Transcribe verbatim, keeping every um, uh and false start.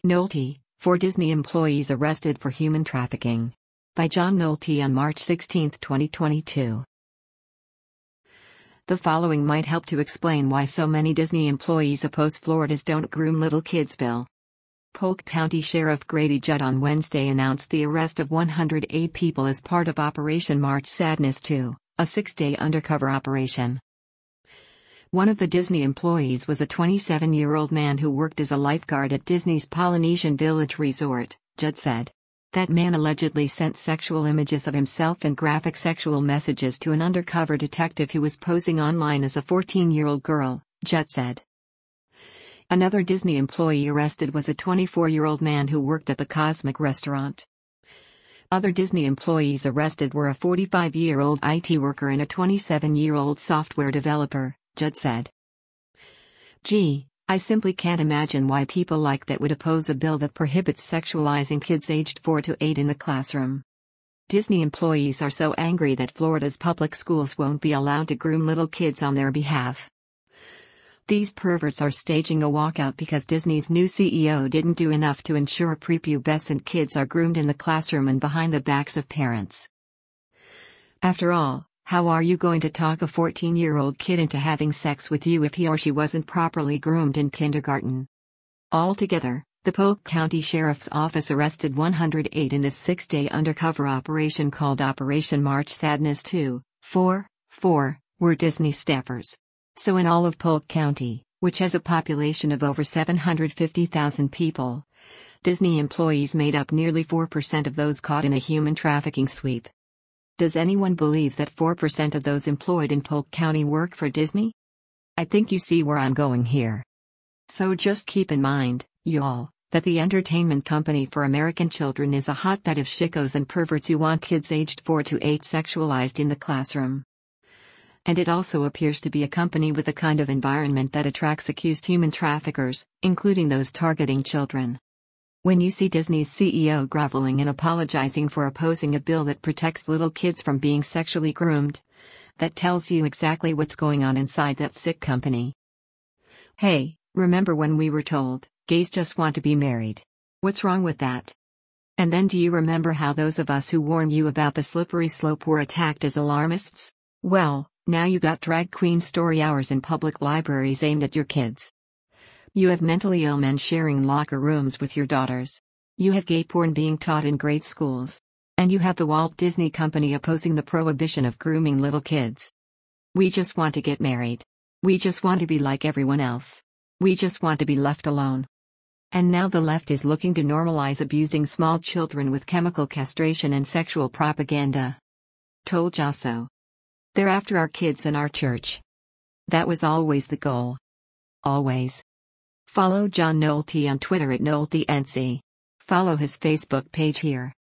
Nolte, four Disney employees arrested for human trafficking. By John Nolte on March sixteenth, twenty twenty-two. The following might help to explain why so many Disney employees oppose Florida's Don't Groom Little Kids bill. Polk County Sheriff Grady Judd on Wednesday announced the arrest of one hundred eight people as part of Operation March Sadness two, a six-day undercover operation. One of the Disney employees was a twenty-seven-year-old man who worked as a lifeguard at Disney's Polynesian Village Resort, Judd said. That man allegedly sent sexual images of himself and graphic sexual messages to an undercover detective who was posing online as a fourteen-year-old girl, Judd said. Another Disney employee arrested was a twenty-four-year-old man who worked at the Cosmic restaurant. Other Disney employees arrested were a forty-five-year-old I T worker and a twenty-seven-year-old software developer, Judd said. Gee, I simply can't imagine why people like that would oppose a bill that prohibits sexualizing kids aged four to eight in the classroom. Disney employees are so angry that Florida's public schools won't be allowed to groom little kids on their behalf. These perverts are staging a walkout because Disney's new C E O didn't do enough to ensure prepubescent kids are groomed in the classroom and behind the backs of parents. After all, how are you going to talk a fourteen-year-old kid into having sex with you if he or she wasn't properly groomed in kindergarten? Altogether, the Polk County Sheriff's Office arrested one hundred eight in this six-day undercover operation called Operation March Sadness two. Four, four, were Disney staffers. So in all of Polk County, which has a population of over seven hundred fifty thousand people, Disney employees made up nearly four percent of those caught in a human trafficking sweep. Does anyone believe that four percent of those employed in Polk County work for Disney? I think you see where I'm going here. So just keep in mind, y'all, that the entertainment company for American children is a hotbed of shickos and perverts who want kids aged four to eight sexualized in the classroom. And it also appears to be a company with the kind of environment that attracts accused human traffickers, including those targeting children. When you see Disney's C E O groveling and apologizing for opposing a bill that protects little kids from being sexually groomed, that tells you exactly what's going on inside that sick company. Hey, remember when we were told, gays just want to be married? What's wrong with that? And then do you remember how those of us who warned you about the slippery slope were attacked as alarmists? Well, now you got drag queen story hours in public libraries aimed at your kids. You have mentally ill men sharing locker rooms with your daughters. You have gay porn being taught in grade schools. And you have the Walt Disney Company opposing the prohibition of grooming little kids. We just want to get married. We just want to be like everyone else. We just want to be left alone. And now the left is looking to normalize abusing small children with chemical castration and sexual propaganda. Told ya so. They're after our kids and our church. That was always the goal. Always. Follow John Nolte on Twitter at NolteNC. Follow his Facebook page here.